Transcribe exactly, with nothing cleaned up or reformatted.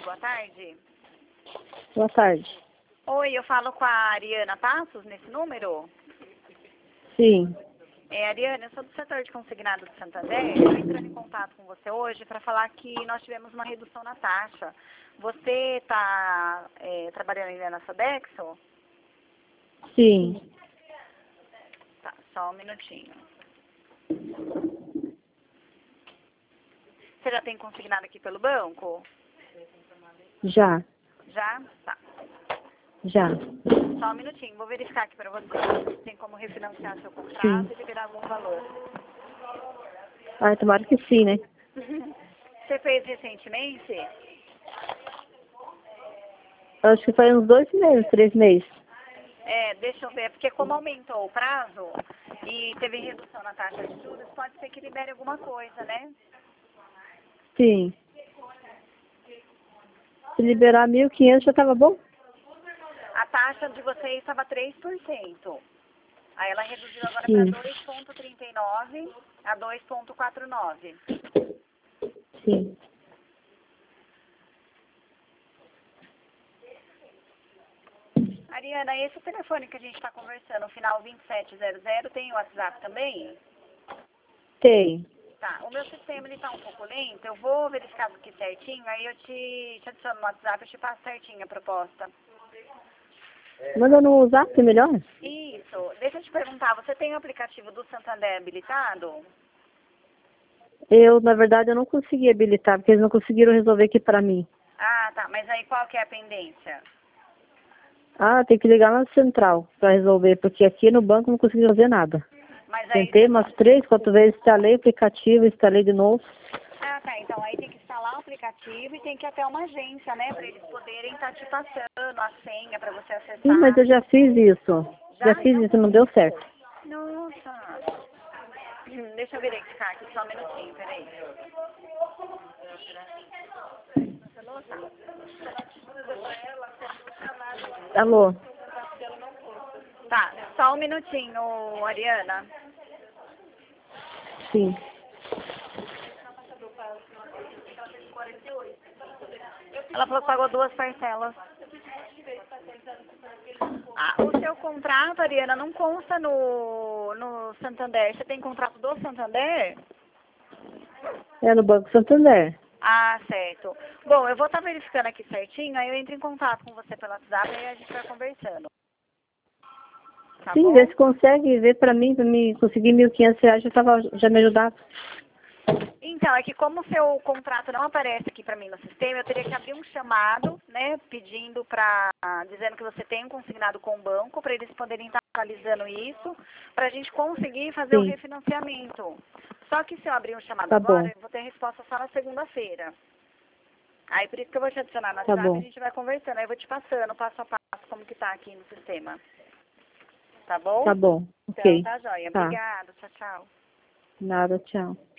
boa tarde. Boa tarde. Oi, eu falo com a Ariana Passos nesse número? Sim. É, Ariana, eu sou do setor de consignado do Santander. Estou entrando em contato com você hoje para falar que nós tivemos uma redução na taxa. Você está é, trabalhando ainda na Sodexo? Sim. Tá, só um minutinho. Você já tem consignado aqui pelo banco? Já. Já? Tá. Já. Só um minutinho, vou verificar aqui para você. Tem como refinanciar seu contrato Sim. e liberar algum valor. Ah, tomara que sim, né? Você fez recentemente? Acho que foi uns dois meses, três meses. É, deixa eu ver, porque como aumentou o prazo e teve redução na taxa de juros, pode ser que libere alguma coisa, né? Sim. Se liberar mil e quinhentos já tava bom? A taxa de vocês estava três por cento. Aí ela reduziu agora para Sim. dois vírgula trinta e nove a dois vírgula quarenta e nove. Sim. Ariana, esse telefone que a gente está conversando, o final vinte e sete zero zero, tem o WhatsApp também? Tem. Tá, o meu sistema ele tá um pouco lento, eu vou verificar aqui certinho, aí eu te, te adiciono no WhatsApp e te passo certinho a proposta. Manda no Zap, melhor? Isso, deixa eu te perguntar, você tem o aplicativo do Santander habilitado? Eu, na verdade, eu não consegui habilitar, porque eles não conseguiram resolver aqui pra mim. Ah, tá, mas aí qual que é a pendência? Ah, tem que ligar na central pra resolver, porque aqui no banco não consegui fazer nada. Mas aí Tentei você umas pode... três, quatro vezes, instalei o aplicativo, instalei de novo. Ah, tá, então aí tem que instalar o aplicativo e tem que ir até uma agência, né, pra eles poderem estar te passando a senha pra você Sim, mas acessar. eu já fiz isso. Já Já? fiz isso, não deu certo. Nossa. Hum, Deixa eu verificar aqui só um minutinho, peraí. Alô? Tá, só um minutinho, Ariana. Sim. Ela falou que pagou duas parcelas. Ah, o seu contrato, Ariana, não consta no, no Santander. Você tem contrato do Santander? É no Banco Santander. Ah, certo. Bom, eu vou estar verificando aqui certinho, aí eu entro em contato com você pelo WhatsApp e a gente vai conversando. Tá Sim, bom? vê se consegue ver pra mim, pra mim conseguir mil e quinhentos reais, já, tava, já me ajudava. Então, é que como o seu contrato não aparece aqui para mim no sistema, eu teria que abrir um chamado, né, pedindo para, dizendo que você tem um consignado com o banco, para eles poderem estar atualizando isso, para a gente conseguir fazer o Sim, refinanciamento. Só que se eu abrir um chamado tá agora, bom, eu vou ter resposta só na segunda-feira. Aí por isso que eu vou te adicionar no tá WhatsApp e a bom, gente vai conversando. Aí eu vou te passando passo a passo como que tá aqui no sistema. Tá bom? tá bom, Então ok. tá joia. Tá, Obrigada. Tchau, tchau. nada, tchau.